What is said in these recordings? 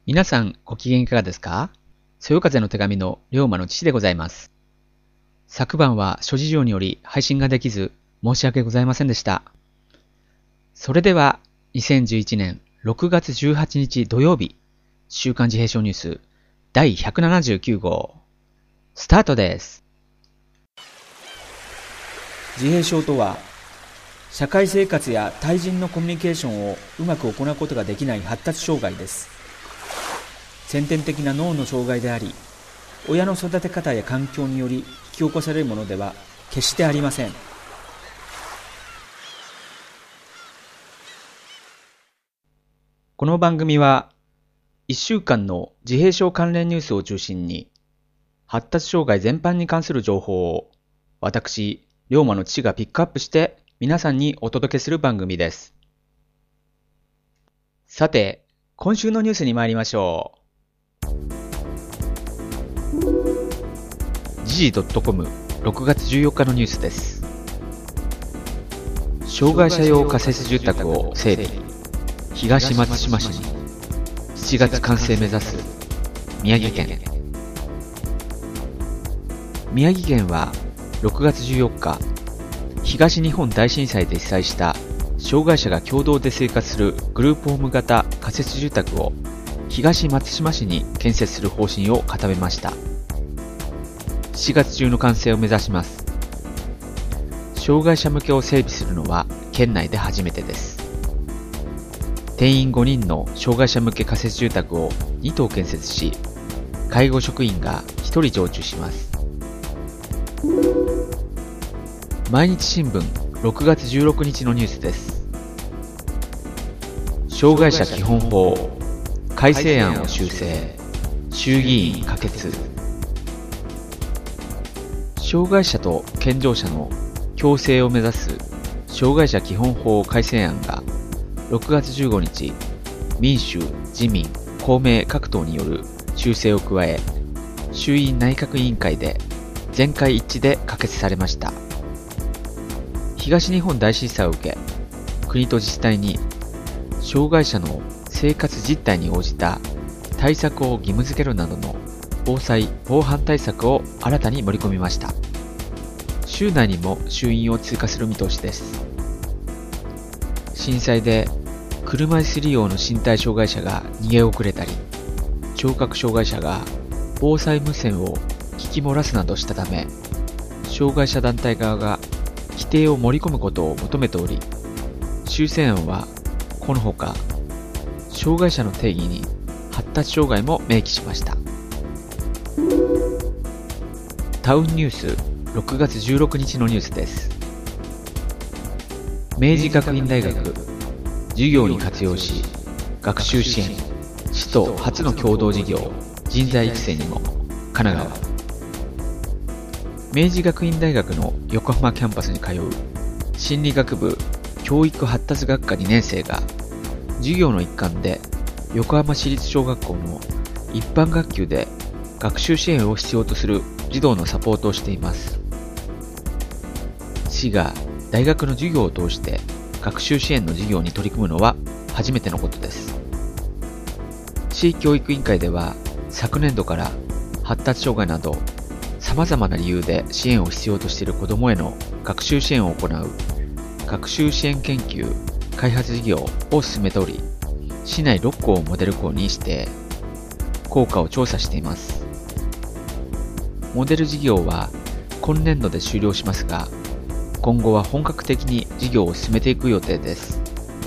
皆さんご機嫌いかがですか？そよ風の手紙の龍馬の父でございます。昨晩は諸事情により配信ができず申し訳ございませんでした。それでは2011年6月18日土曜日週刊自閉症ニュース第179号スタートです。 自閉症とは社会生活や対人のコミュニケーションをうまく行うことができない発達障害です。先天的な脳の障害であり、親の育て方や環境により引き起こされるものでは決してありません。 この番組は1週間の自閉症関連ニュースを中心に発達障害全般に関する情報を私、龍馬の父がピックアップして皆さんにお届けする番組です。さて、今週のニュースに参りましょう。時事 .com 6月14日のニュースです。障害者用仮設住宅を整備、東松島市に7月完成目指す宮城県。宮城県は6月14日、東日本大震災で被災した障害者が共同で生活するグループホーム型仮設住宅を東松島市に建設する方針を固めました。7月中の完成を目指します。障害者向けを整備するのは県内で初めてです。定員5人の障害者向け仮設住宅を2棟建設し、介護職員が1人常駐します。毎日新聞6月16日のニュースです。障害者基本法改正案を修正、衆議院可決。障害者と健常者の共生を目指す障害者基本法改正案が6月15日、民主、自民、公明各党による修正を加え、衆院内閣委員会で全会一致で可決されました。東日本大震災を受け、国と自治体に障害者の生活実態に応じた対策を義務付けるなどの防災・防犯対策を新たに盛り込みました。週内にも衆院を通過する見通しです。震災で車椅子利用の身体障害者が逃げ遅れたり、聴覚障害者が防災無線を聞き漏らすなどしたため、障害者団体側が規定を盛り込むことを求めており、修正案はこのほか、障害者の定義に発達障害も明記しました。タウンニュース6月16日のニュースです。明治学院大学、授業に活用し、学習支援、市と初の共同事業、人材育成にも、神奈川。明治学院大学の横浜キャンパスに通う心理学部教育発達学科2年生が、授業の一環で横浜市立小学校の一般学級で学習支援を必要とする児童のサポートをしています。市が大学の授業を通して学習支援の事業に取り組むのは初めてのことです。市教育委員会では昨年度から発達障害など様々な理由で支援を必要としている子どもへの学習支援を行う学習支援研究開発事業を進めており、市内6校をモデル校にして効果を調査しています。モデル事業は今年度で終了しますが、今後は本格的に事業を進めていく予定です。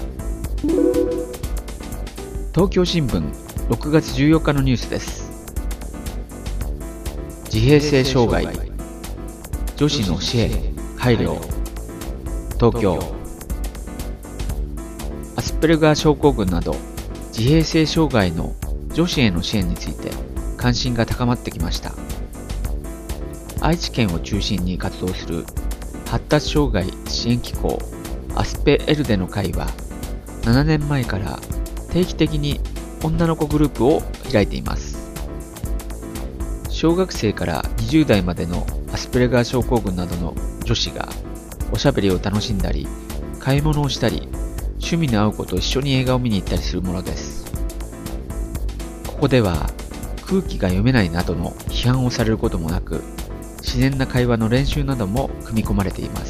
東京新聞6月14日のニュースです。自閉性障害、女子の支援、配慮。東京。アスペルガー症候群など自閉性障害の女子への支援について関心が高まってきました。愛知県を中心に活動する発達障害支援機構アスペエルデの会は7年前から定期的に女の子グループを開いています。小学生から20代までのアスペルガー症候群などの女子がおしゃべりを楽しんだり、買い物をしたり、趣味の合う子と一緒に映画を見に行ったりするものです。ここでは空気が読めないなどの批判をされることもなく、自然な会話の練習なども組み込まれています。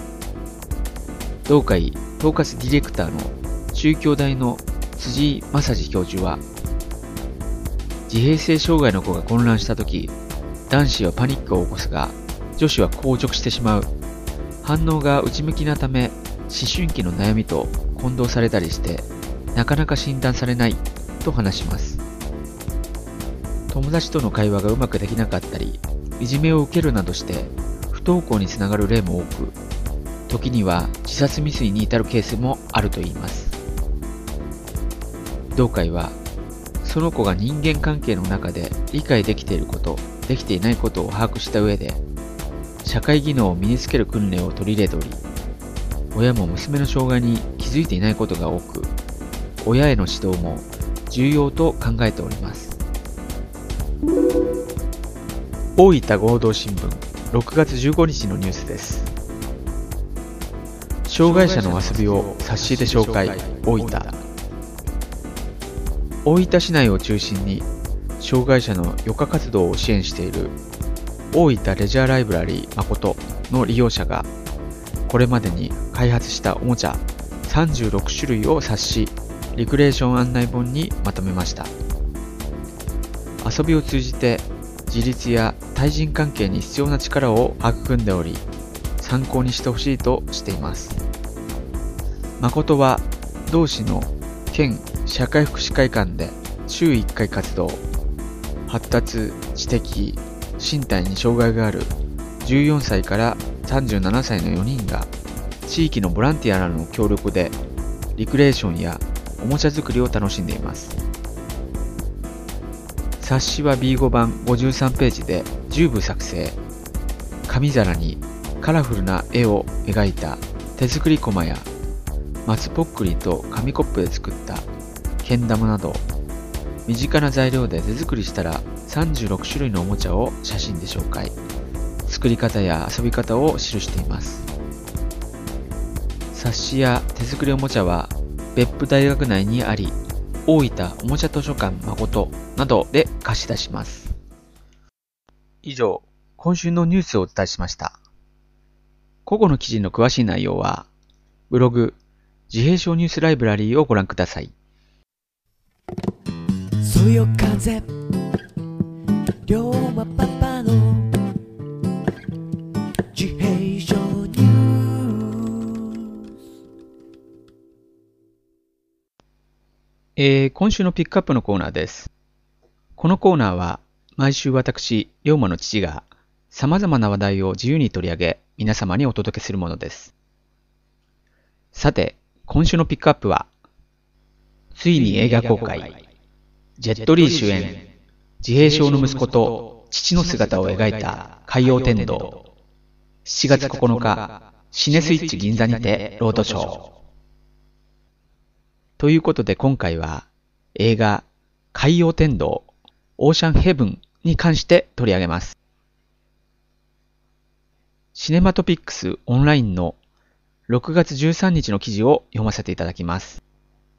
同会統括ディレクターの中京大の辻井正治教授は、自閉性障害の子が混乱したとき、男子はパニックを起こすが、女子は硬直してしまう。反応が内向きなため、思春期の悩みと混同されたりして、なかなか診断されないと話します。友達との会話がうまくできなかったり、いじめを受けるなどして不登校につながる例も多く、時には自殺未遂に至るケースもあるといいます。同会は、その子が人間関係の中で理解できていること、できていないことを把握した上で、社会技能を身につける訓練を取り入れており、親も娘の障害に気づいていないことが多く、親への指導も重要と考えております。大分合同新聞6月15日のニュースです。障害者の遊びを冊子で紹介、大分。大分市内を中心に障害者の余暇活動を支援している大分レジャーライブラリー誠の利用者が、これまでに開発したおもちゃ36種類を冊子、リクレーション案内本にまとめました。遊びを通じて自立や対人関係に必要な力を育んでおり、参考にしてほしいとしています。誠は同市の県社会福祉会館で週1回活動、発達、知的、身体に障害がある14歳から37歳の4人が地域のボランティアらの協力でリクレーションやおもちゃ作りを楽しんでいます。冊子は B5 版53ページで10部作成。紙皿にカラフルな絵を描いた手作りコマや松ぽっくりと紙コップで作ったけん玉など、身近な材料で手作りしたら36種類のおもちゃを写真で紹介。作り方や遊び方を記しています。冊子や手作りおもちゃは別府大学内にあり、大分おもちゃ図書館誠などで貸し出します。以上、今週のニュースをお伝えしました。個々の記事の詳しい内容は、ブログ、自閉症ニュースライブラリーをご覧ください。 そよ風、龍馬パパの自閉症ニュース。今週のピックアップのコーナーです。このコーナーは、毎週私、龍馬の父が様々な話題を自由に取り上げ、皆様にお届けするものです。さて、今週のピックアップは、ついに映画公開、ジェットリー主演、自閉症の息子と父の姿を描いた海洋天道、7月9日、シネスイッチ銀座にてロードショー。ということで今回は、映画、海洋天道、オーシャンヘブンに関して取り上げます。シネマトピックスオンラインの6月13日の記事を読ませていただきます。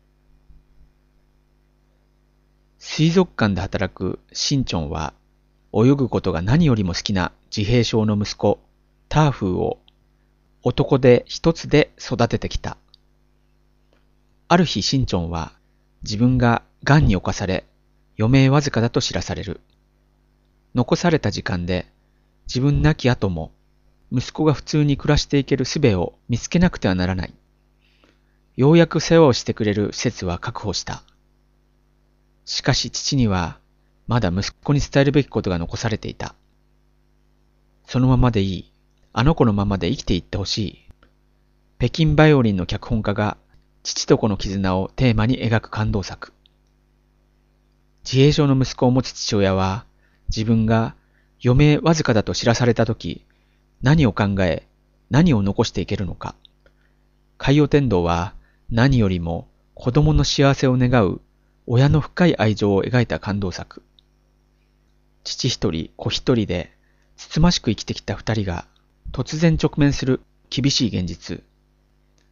水族館で働くシンチョンは、泳ぐことが何よりも好きな自閉症の息子、ターフーを男手一つで育ててきた。ある日シンチョンは自分が癌に侵され、余命わずかだと知らされる。残された時間で自分亡き後も息子が普通に暮らしていける術を見つけなくてはならない。ようやく世話をしてくれる施設は確保した。しかし父にはまだ息子に伝えるべきことが残されていた。そのままでいい。あの子のままで生きていってほしい。北京バイオリンの脚本家が父と子の絆をテーマに描く感動作。自閉症の息子を持つ父親は自分が余命わずかだと知らされたとき、何を考え、何を残していけるのか。海洋天道は何よりも子供の幸せを願う親の深い愛情を描いた感動作。父一人子一人でつつましく生きてきた二人が突然直面する厳しい現実。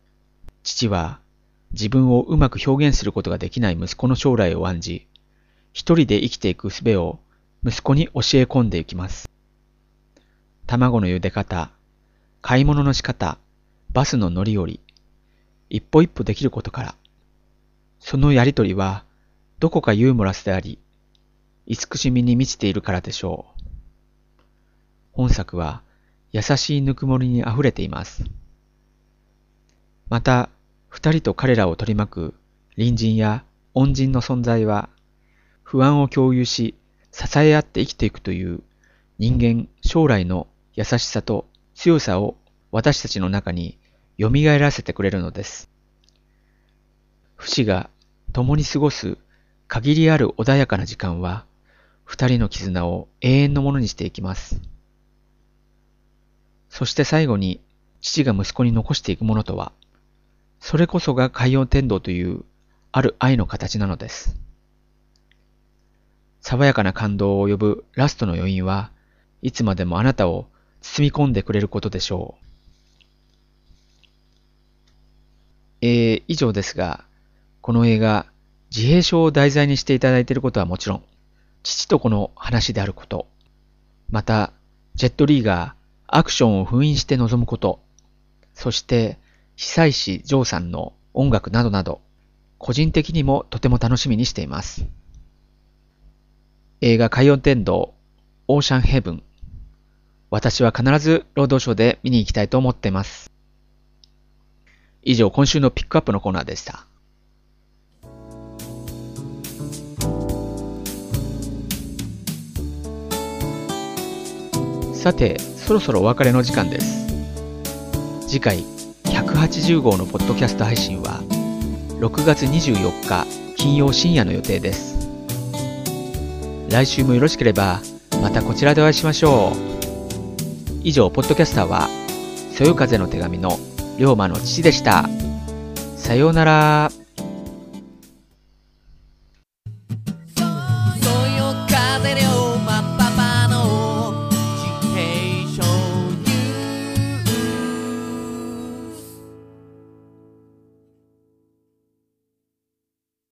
父は自分をうまく表現することができない息子の将来を案じ、 一人で生きていく術を息子に教え込んでいきます。卵の茹で方、買い物の仕方、バスの乗り降り、一歩一歩できることから、そのやりとりはどこかユーモラスであり、慈しみに満ちているからでしょう。本作は優しいぬくもりにあふれています。また、二人と彼らを取り巻く隣人や恩人の存在は、不安を共有し、支え合って生きていくという人間将来の優しさと強さを私たちの中に蘇らせてくれるのです。不死が共に過ごす限りある穏やかな時間は、二人の絆を永遠のものにしていきます。そして最後に父が息子に残していくものとは、それこそが海洋天道というある愛の形なのです。爽やかな感動を呼ぶラストの余韻はいつまでもあなたを包み込んでくれることでしょう。以上ですが、この映画、自閉症を題材にしていただいていることはもちろん、父と子の話であること、また、ジェットリーがアクションを封印して臨むこと、そして久石譲さんの音楽などなど、個人的にもとても楽しみにしています。映画海洋天道、オーシャンヘブン。私は必ず労働省で見に行きたいと思っています。以上、今週のピックアップのコーナーでした。さて、そろそろお別れの時間です。次回180号のポッドキャスト配信は6月24日金曜深夜の予定です。来週もよろしければまたこちらでお会いしましょう。以上、ポッドキャスターはそよ風の手紙の龍馬の父でした。さようなら。